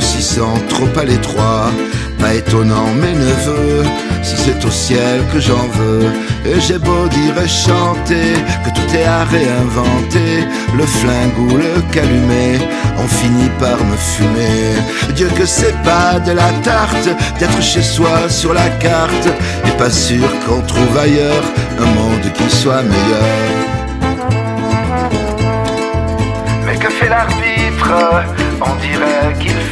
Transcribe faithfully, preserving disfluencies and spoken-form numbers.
s'y sent trop à l'étroit. Pas étonnant mes neveux, si c'est au ciel que j'en veux. Et j'ai beau dire et chanter que tout est à réinventer, le flingue ou le calumet, on finit par me fumer. Dieu que c'est pas de la tarte d'être chez soi sur la carte, et pas sûr qu'on trouve ailleurs un monde qui soit meilleur. Mais que fait l'arbitre? On dirait qu'il